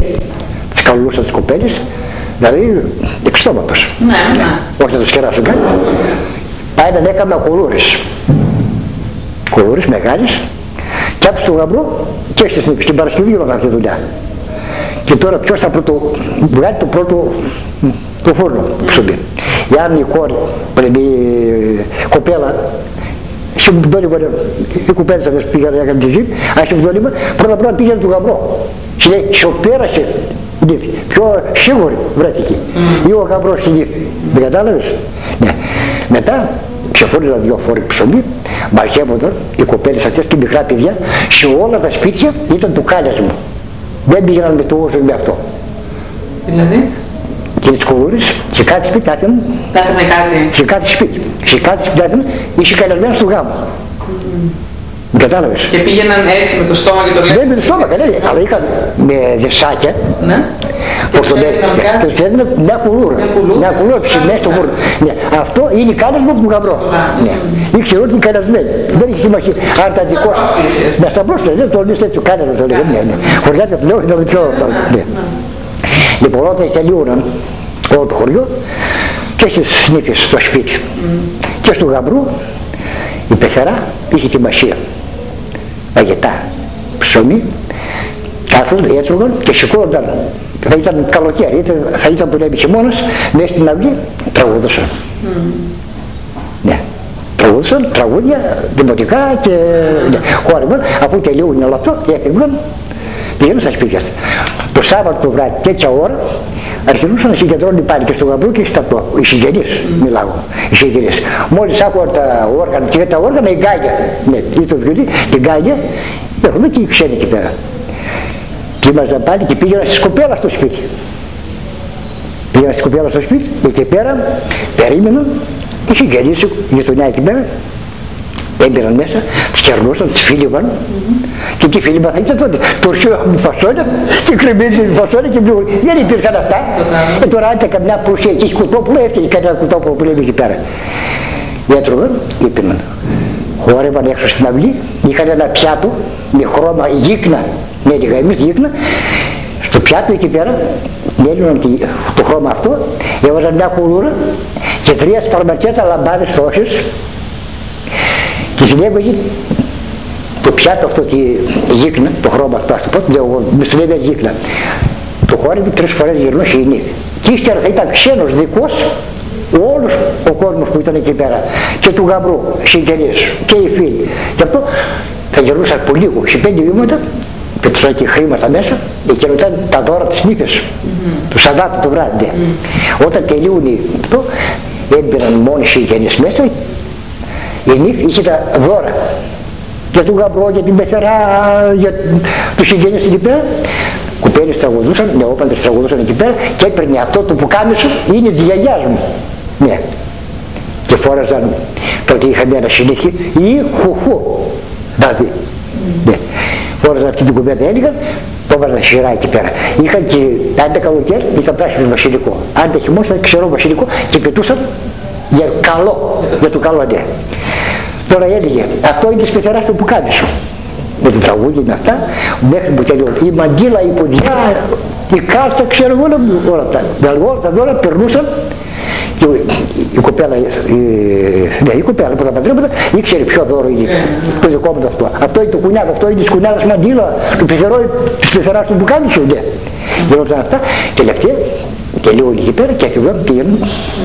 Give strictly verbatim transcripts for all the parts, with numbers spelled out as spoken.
τις καλούσαν τις κοπέλες, δηλαδή εξτόματος. Ναι, ναι. Όχι να τους κεράσουν κάτι. Πάει να έκανα κουλούρες. Κουλούρες μεγάλες. Και άκουσε τον γαμπρό και στη Σνήφη. Στην Παρασκευή γινόταν αυτή η δουλειά. Και τώρα ποιος θα πρωτο, βγάλει το πρώτο το φούρνο ψωμί. Η άλλη κόρη, η κοπέλα, συμβδόλυμα, η κουπέλα θα πήγα να έκανε τη ζωή, αν συμβδόλυμα, πρώτα πρώτα πήγαινε του γαμπρό. Και λέει, σου πέρασε η νύφη, πιο σίγουρη βρέθηκε. Ή ο γαμπρός στη νύφη. Δεν κατάλαβες? Ναι. Μετά ξεφόριζαν δυο φόροι ψωμί, μαζεύονταν οι κοπέλες αυτές και μικρά παιδιά, σε όλα τα σπίτια ήταν το κάλιασμα. Δεν πήγαιναν με το όσο με αυτό. Δηλαδή? Και τις κουλούρες, σε κάτι σπίτι άτιμα, κάτι. σε κάτι σπίτι, σε κάτι σπίτι άτιμα, είσαι καλεσμένος στο γάμο. Mm. Κατάλαβες. Και πήγαιναν έτσι με το στόμα και το λεπτό. Δεν με το στόμα, κανένα, αλλά είχαν με δεσάκια. Ναι. Και τους έδινε μια κουλούρα. Μια κουλούρα ψημμένη στο φούρνο. Ναι. Αυτό είναι η κάλεσμα του γαμπρό. Ναι. Ήξερε ότι είναι καλεσμένη. Δεν έχει σημασία. Αν τα δικό σου. Να στα πρόσφυγε, δεν το λες έτσι, κάλεσμα το λέγαμε. Χωριάται το λέω, ήταν πιο αυτό. Λοιπόν, όταν τελειώναν όλο το χωριό και στις Σνήφες στο σπίτι και στο γαμπρού, η πεθερά είχε ετοιμασία. Παγετά, ψωμί, κάθονται, έτρωγαν και σηκώνονταν. Θα ήταν καλοκαίρι, θα ήταν που λέει χειμώνας, μέσα στην αυγή τραγούδωσαν. Mm. Ναι, τραγούδωσαν, τραγούδια, δημοτικά και ναι, χόρευαν, αφού τελειώνει όλο αυτό, έφυγαν, πήγαιναν στα σπίτια. Το Σάββατο το βράδυ, τέτοια ώρα, αρχινούσαν να συγκεντρώνουν πάλι και στο γαμπρό και στα αυτό. Οι συγγενείς, mm. μιλάω, οι συγγενείς. Μόλις άκουγαν τα όργανα, και τα όργανα η γκάγια, ναι, ή το βιολί, την γκάγια, έχουμε και οι ξένοι εκεί πέρα. Και ήμασταν πάλι και πήγαιναν στη σκοπέλα στο σπίτι. Πήγαιναν στη σκοπέλα στο σπίτι και εκεί πέρα περίμεναν οι συγγενείς σου, η γειτονιά εκεί πέρα. Έμπαιναν μέσα, τους κερνούσαν, τους φίλιβαν. Mm-hmm. Και τι φίλιβαν θα ήταν τότε? Τουρσιό με φασόλια και κρεμμύδι με φασόλια και μπλούρι. Δεν υπήρχαν αυτά. Mm-hmm. Ε, τώρα άντε καμιά πλούσια εκεί κουτόπουλο, έφτιαγε κανένα κουτόπουλο που λέμε εκεί πέρα. Έτρωγαν και πίναν. Χόρευαν έξω στην αυλή, είχαν ένα πιάτο με χρώμα γύκνα, με έλεγα εμείς γύκνα, στο πιάτο εκεί πέρα, μέλωναν το χρώμα αυτό, έβαζαν μια κουλούρα και τρία σπαρματιέτα λαμπάδες τόσες και συνέβαινε το πιάτο αυτό τη γύκνα, το χρώμα αυτό, ας το πω, με συνέβαινε γύκνα. Το χόρευε τρεις φορές γυρνός η νύχη. Και ύστερα θα ήταν ξένος δικός όλος ο κόσμος που ήταν εκεί πέρα και του γαμπρού, συγγενείς και οι φίλοι. Και αυτό θα γυρνούσαν από λίγο, σε πέντε βήματα, πετούσαν και χρήματα μέσα και ρωτάνε τα δώρα της Νύφης, mm-hmm. του Σαββάτου το βράδυ. Mm-hmm. Όταν τελείωνε αυτό, έμπαιναν μόνοι οι συγγενείς μέσα, η Νύφη είχε τα δώρα για τον γαμπρό, για την πεθερά, για τους συγγενείς εκεί πέρα. Κουπέλες τραγουδούσαν, νεόπαντρες τραγουδούσαν εκεί πέρα και έπαιρνε αυτό το πουκάμισο, είναι της γιαγιάς μου. Ναι. Και φόραζαν, τότε είχαν ένα συνήθι, ή χουχού, δηλαδή. Mm. Ναι. Φόραζαν αυτή την κουβέντα, έλεγαν, το έβαζαν σειρά εκεί πέρα. Είχαν και, αν τα καλοκαίρι, ήταν πράσινο βασιλικό. Αν τα χειμώνα ήταν ξερό βασιλικό και πετούσαν για καλό, για το καλό ναι. Τώρα έλεγε, αυτό είναι της πεθεράς του πουκάμισο. Με το τραγούδι με αυτά, μέχρι που τελειώνει. Η μαντήλα, η ποδιά, η κάρτα, ξέρω εγώ όλα αυτά. Δηλαδή όλα τα δώρα περνούσαν και η κοπέλα, η, ναι, η κοπέλα που τα παντρεύονταν ήξερε ποιο δώρο είναι το δικό μου αυτό. Αυτό είναι το κουνιάδο, αυτό είναι της κουνιάδας μαντήλα, του πεθερό, της πεθεράς του πουκάμισου, ναι. Γινόταν αυτά, τελευταία, τελειώνει εκεί πέρα και ακριβώς πήγαιναν.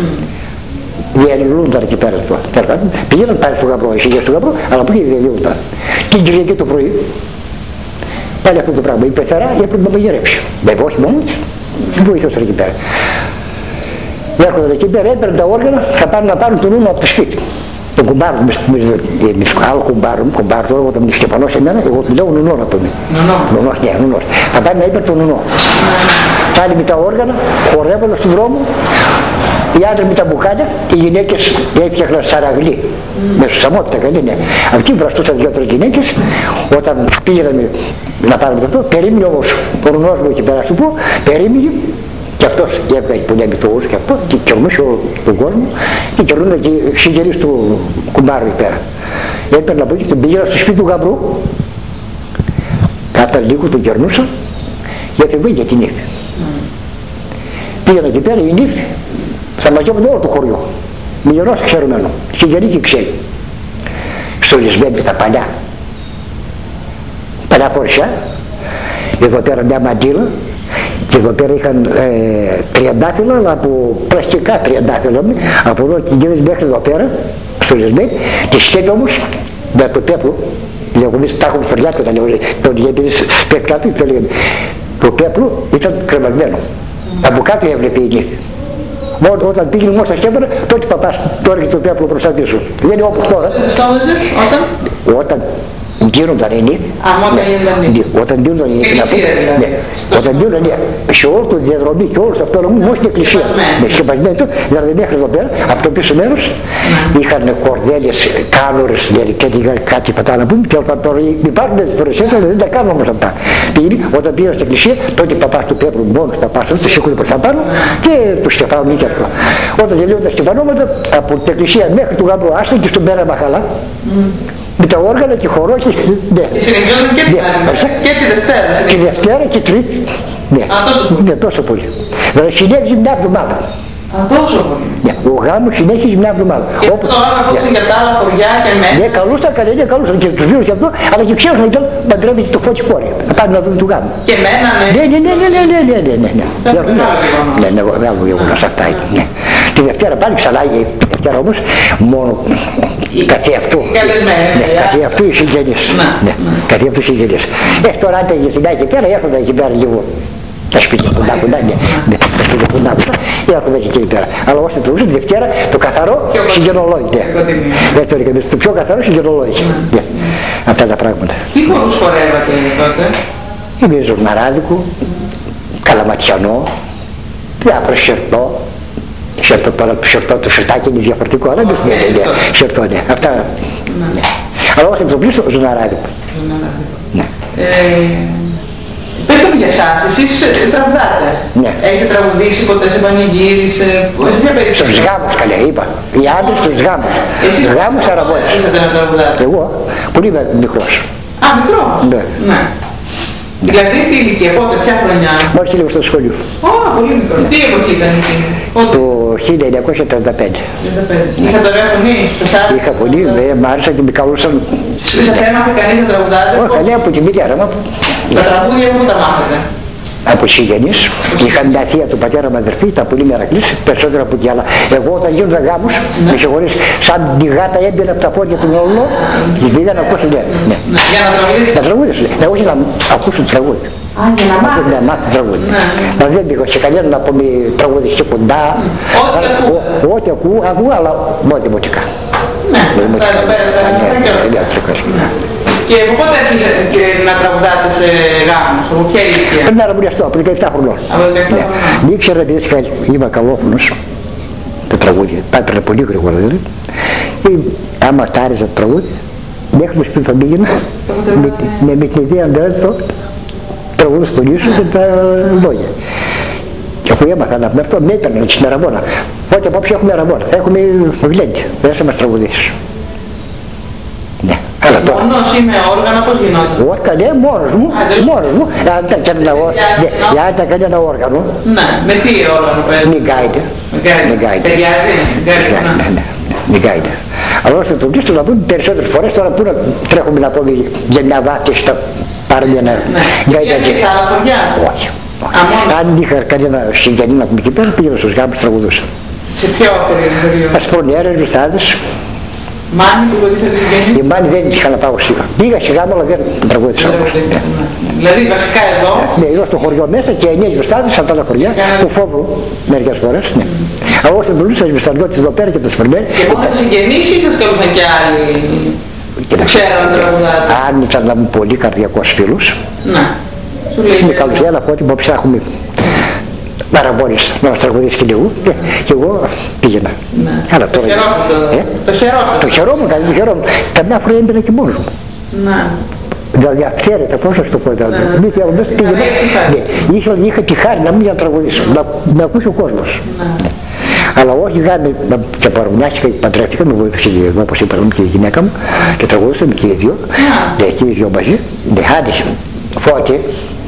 Διαλυνούνταν εκεί πέρα στο πήγαιναν πάλι στο γαμπρό, οι συγγενείς του γαμπρό, αλλά που και διαλυνούνταν. Την Κυριακή το πρωί, πάλι αυτό το πράγμα, η πεθερά έπρεπε να μαγειρέψει. Βέβαια όχι μόνο της, βοηθούσαν εκεί πέρα. Έρχονταν εκεί πέρα, έπαιρναν τα όργανα, θα πάνε να πάρουν τον νούνο από το σπίτι. Τον κουμπάρο, με άλλο κουμπάρο, κουμπάρο τώρα, όταν με σκεπανώ σε μένα, εγώ του λέω νουνό να πούμε. Νουνός, ναι, νουνός. Θα πάνε να έπαιρνε τον νουνό. Πάλι με τα όργανα, χορεύονταν στον δρόμο. Οι άντρες με τα μπουκάλια, οι γυναίκες έφτιαχναν σαραγλί, mm. με σουσαμότητα καλή, ναι. Αυτοί βραστούσαν δύο-τρεις γυναίκες, όταν πήγαιναν να πάρουν αυτό, περίμενε όμως ο ρουνός μου εκεί πέρα σου πω, περίμενε και αυτός έβγαλε που λέμε το ούς και αυτό και κερνούσε όλο τον κόσμο και κερνούνταν και οι συγγενείς του κουμπάρου εκεί πέρα. Έπαιρνα από εκεί και πήγαινα στο σπίτι του γαμπρού, κάτα λίγο τον κερνούσαν για εφηβεία για την ύφη. Mm. Πήγαινα εκεί πέρα η νύφη, θα μαζεύονται όλο το χωριό. Μιλιονός ξερωμένο, συγγενή και ξέρει. Στο Λισβέντη τα παλιά. Παλιά φορσιά, εδώ πέρα μια μαντήλα και εδώ πέρα είχαν ε, τριαντάφυλλα, αλλά από πλαστικά τριαντάφυλλα, από εδώ και γύρω μέχρι εδώ πέρα, στο Λισβέντη, τη σκέπη όμως, με το πέπλο, λέγονες, τα έχουν φοριά και τα λέγονες, τον γιατί πέφτει κάτω και λέγονες, το πέπλο ήταν κρεμασμένο. Από κάτω έβλεπε η νύφη. Μόνο όταν πήγαινε μόνο στα σκέπαρα, τότε παπάς τώρα και το πέπλο μπροστά πίσω. Δεν είναι όπως τώρα. Όταν? Όταν γίνονταν οι νύφοι. Α, όταν γίνονταν οι νύφοι. Όταν γίνονταν οι νύφοι. Όταν γίνονταν σε όλη τη διαδρομή και όλο αυτό μόνο στην εκκλησία. Με σκεπασμένο, δηλαδή μέχρι εδώ πέρα, από το πίσω μέρος, είχαν κορδέλες, κάλωρες, δηλαδή κάτι πατά να πούμε, και όταν τώρα υπάρχουν τις φορεσίες, δεν τα κάνουν όμως αυτά. Όταν πήγαν στην εκκλησία, τότε παπάς του πέπλου, μόνος παπάς του, τους σήκωνε προς τα πάνω και τους στεφάνουν και αυτό. Όταν τελειώνουν τα στεφανώματα, από την εκκλησία μέχρι του γαμπρού άστον και στον πέρα μαχαλά, με τα όργανα και χορό και... Ναι. Και συνεχίζονταν και, ναι. και τη Δευτέρα. Και τη Δευτέρα και Τρίτη. Ναι. Α, τόσο πολύ. Ναι, τόσο πολύ. Δηλαδή συνέχιζε μια εβδομάδα. Α, τόσο πολύ. Ναι, ο γάμος συνέχιζε μια εβδομάδα. Και Όπου... τώρα ακούσαν για τα άλλα χωριά και μέσα. Ναι, καλούσαν, καλένια, καλούσαν και τους βίους και αυτό, αλλά και ξέρουν ήταν παντρεύεται το φώτι κόρη. Να πάνε να δουν του γάμου. Και μένανε. Ναι, ναι, ναι, ναι, ναι, ναι, ναι, ναι, ναι. Ναι, ναι, μεγάλο γεγονός αυτά ήταν. Ναι. Τη Δευτέρα πάλι ξανά, η Δευτέρα όμως, μόνο καθί αυτού. Ναι, καθί αυτού οι συγγενείς. Ναι, καθί αυτού οι συγγενείς. Ε, τώρα αν τα γυναίκα εκεί πέρα, έρχονταν εκεί πέρα λίγο. Τα σπίτια κοντά κοντά, ναι, ναι, τα σπίτια κοντά κοντά, έρχονταν και εκεί πέρα. Αλλά όσο το ούσαν, τη Δευτέρα, το καθαρό συγγενολόγη, ναι. Δεν το έκαμε, το πιο καθαρό συγγενολόγη. Ναι, αυτά τα πράγματα. Τι χορούς χορεύατε τότε? Είμαι Ζουρναράδικο, Καλαματιανό, διάφορα Σερτό. Σερτό τώρα, το Σερτό, το Σερτάκι είναι διαφορετικό, αλλά δεν είναι, ναι, Σερτό, ναι, αυτά, ναι. Αλλά όσο το πλήσω, Ζουρναράδικο. Ναι. Πες το για εσάς, εσείς τραγουδάτε. Ναι. Έχετε τραγουδήσει ποτέ σε πανηγύρι, σε, σε μια περίπτωση? Στους γάμους καλέ, είπα. Οι άντρες στους γάμους. Εσείς στους γάμους αραβώνες. Εσείς να τραγουδάτε? Εγώ, πολύ μικρός. Α, μικρός. Ναι. Ναι. Δηλαδή τι ηλικία, πότε, ποια χρονιά? Μόλις λίγο στο σχολείο. Ω, πολύ μικρός. Τι εποχή ήταν εκείνη? Το χίλια εννιακόσια τριάντα πέντε. Είχατε ωραία φωνή, σας άρεσε? Είχα πολύ, μ' άρεσαν και με καλούσαν. Σας έμαθε κανείς να τραγουδάτε? Όχι, καλέ από τη μητέρα μου. Τα τραγούδια που τα μάθατε? Από συγγενείς. Είχα μια θεία του πατέρα μου αδερφή, ήταν πολύ μερακλής, περισσότερο από τι άλλα. Εγώ όταν γίνοντα γάμους, με συγχωρείς, σαν τη γάτα έμπαινε από τα πόδια του όλο, τη πήγα να ακούσει, ναι. Για να τραγουδήσετε? Να τραγουδήσω, ναι, όχι να ακούσω το τραγούδι. Α, για να μάθετε? Να μάθω τραγούδι. Μα δεν πήγα σε κανένα να πω με τραγουδιστή κοντά. Ό,τι ακούω, ακούω, αλλά μόνοι μου τι κάνω. Ναι, αυτά εδώ πέρα τα Και από πότε άρχισατε να τραγουδάτε σε γάμους, από ποια ηλικία? Πρέπει να ραμπουριαστώ, από δεκαεπτά χρονών. Από δεκαεπτά χρονών. Δεν ήξερα τι έτσι είμαι καλόφωνος, το τραγούδι, πάτρε πολύ γρήγορα δηλαδή. Και άμα τ' άρεσε το τραγούδι, μέχρι το σπίτι θα πήγαινα, με την ιδέα να έρθω, τραγούδι στον ίσο και τα λόγια. Και αφού έμαθα να με αυτό, με έκανε στην Αραμπόνα. Οπότε απόψε έχουμε Αραμπόνα, θα έχουμε γλέντι, δεν θα μας τραγουδήσεις. Ναι. Μόνος ή με όργανα, πώς γινόταν? Όχι, ναι, μόνος μου, μόνος μου. Αν ήταν κανένα ένα όργανο. Ναι, με τι όργανο παίζει? Με γκάιντε. Με γκάιντε. Ταιριάζει? Ναι, ναι, με γκάιντε. Αλλά όσο το δίστο να πούμε περισσότερες φορές, τώρα που να τρέχουμε να πούμε για μια βάτη στα πάρουμε ένα γκάιντε. Γιατί σε άλλα χωριά? Όχι. Αν είχα κανένα συγγενή να πούμε εκεί πέρα, πήγαινα στους γάμους, τραγουδούσα. Σε ποιο περίοδο? Ας πω νέρες, ρουθάδες. Μάνη που βοηθήσατε συγγενή? Η Μάνη δεν είχα να πάω σίγα. Πήγα σε γάμο, αλλά δεν τραγούδισα. Δηλαδή βασικά εδώ? Ναι, εδώ στο χωριό μέσα και εννιά ζεστάδες από τα άλλα χωριά, του φόβου μερικές φορές. Ναι. Αλλά όσο μιλούσα ζεσταριώτες εδώ πέρα και τα σφερμέρ. Και μόνο οι συγγενείς ή σας καλούσαν κι άλλοι που ξέραν να τραγουδάτε? Αν ήταν να μου πολύ καρδιακός φίλος. Ναι. Σου λέει. Με καλούσε ένα από ό,τι που ψάχνουμε. Παραμπώνεις να μας τραγουδήσεις και λίγο και εγώ πήγαινα. Ναι. Αλλά το τώρα... χαιρόσαστε. Ε? Το χαιρόσαστε. Το χαιρόμουν, δηλαδή το χαιρόμουν. Καμιά φορά έμπαινα και μόνος μου. Ναι. Δηλαδή αυθαίρετα, πώς θα σου το πω τώρα. Μη θέλω να πήγαινα. Ναι. Είχα, είχα τη χάρη να μην για να τραγουδήσω, να, να ακούσει ο κόσμος. Ναι. Ναι. Αλλά όχι γάμι, και παρομοιάστηκα και παντρεύτηκα, με βοήθησε και εγώ, όπως είπαμε, και η γυναίκα μου και τραγουδούσαμε και οι δύο. Ναι, και οι δύο μαζί. Ναι, άντισε. Φώτη.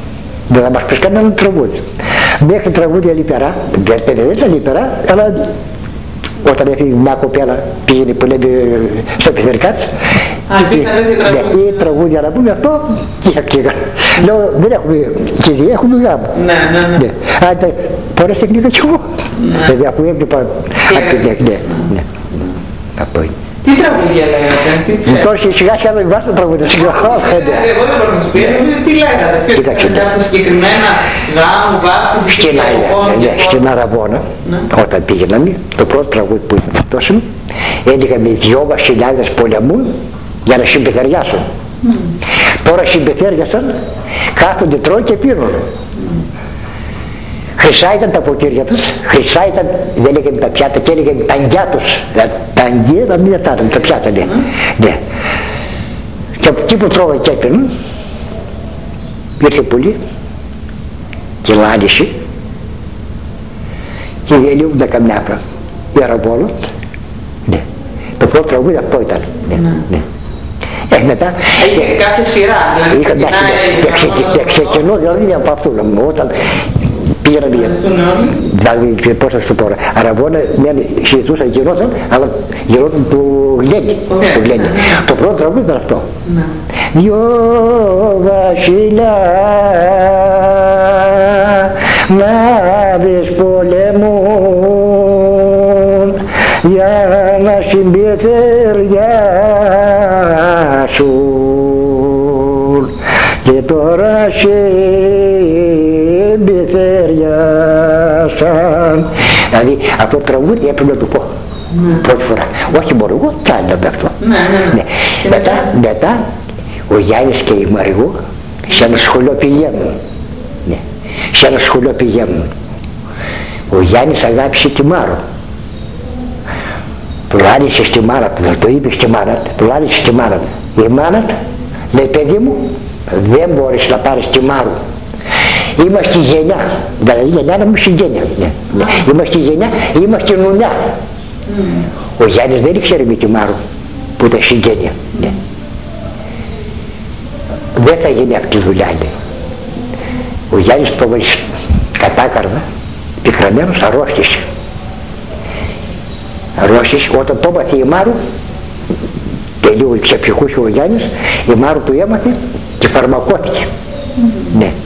Δεν θα μας πεις κανένα τραγούδι. Μέχρι τραγούδια λιπερά, δεν ήταν λιπερά, αλλά όταν έφυγε μια κοπέλα πήγαινε που λέμε στο επιθερικά της. Α, υπήρχαν έτσι τραγούδια. Ή τραγούδια να πούμε αυτό και είχα κλίγα. Λέω δεν έχουμε κηδεία, έχουμε γάμο. Ναι, ναι, ναι. Αν πολλές τεχνικές κι εγώ. Δηλαδή αφού έβλεπα από την τεχνία. Αυτό είναι. Τι τραγούδια λέγατε, τι ξέρετε? Τώρα σιγά σιγά δεν βάζω τραγούδια. Εγώ δεν μπορώ να σου πει, τι λέγατε, ποιος ήταν κάποια συγκεκριμένα γάμου, βάφτιση, στην Αραβώνα, όταν πήγαιναμε, το πρώτο τραγούδι που ήταν αυτός μου, έλεγαμε δυο βασιλιάδες πολεμούν για να συμπεθεριάσουν. Τώρα συμπεθέριασαν, κάθονται, τρώνε και πίνουν. Χρυσά ήταν τα ποτήρια τους, χρυσά ήταν, δεν λέγαμε τα πιάτα και έλεγαμε τα αγκιά τους. Τα αγκιά ήταν μία τα τα πιάτα, ναι. ναι. Και από εκεί που τρώγανε και έπαιρναν, ήρθε πολύ και λάλησε και διαλύουνταν καμιά άπρα. Η Αραβόλο, ναι. Το πρώτο τραγούδι αυτό ήταν, ναι, ναι. Ε, μετά... Είχε κάποια σειρά, δηλαδή ξεκινάει... Ξεκινώ δηλαδή από αυτό, όταν πήγαιναν για... Δηλαδή, πώς θα σου πω τώρα, Αραβώνα, συζητούσαν, γινόταν, αλλά γινόταν του Γλένη. Το πρώτο τραγούδι ήταν αυτό. Δυο βασιλιάδες πολεμούν για να συμπεθεριάσουν και τώρα συμπεθεριάσαν. Δηλαδή αυτό το τραγούδι έπρεπε να το πω πρώτη φορά. Όχι μόνο εγώ, κι άλλοι με αυτό. Μετά, μετά ο Γιάννης και η Μαριγού σε ένα σχολείο πηγαίνουν. Ναι. Σε ένα σχολείο πηγαίνουν. Ο Γιάννης αγάπησε τη Μάρο. Του λάρισε στη μάνα του, το είπε στη μάνα του, του λάρισε στη μάνα του. Η μάνα του λέει, παιδί μου, δεν μπορείς να πάρεις τη Μάρου. Είμαστε γενιά, δηλαδή γενιά να μου συγγένεια. Ναι. Ναι. Είμαστε γενιά, είμαστε νουνιά. Mm. Ο Γιάννης δεν ήξερε με τη Μάρου που ήταν συγγένεια. Ναι. Δεν θα γίνει αυτή η δουλειά, λέει. Ο Γιάννης το βάλει κατάκαρδα, πικραμένος, αρρώστησε. Αρρώστησε, όταν το έμαθε η Μάρου, και λίγο ξεπηχούσε ο Γιάννης, η Μάρου του έμαθε και φαρμακώθηκε. Mm. Ναι.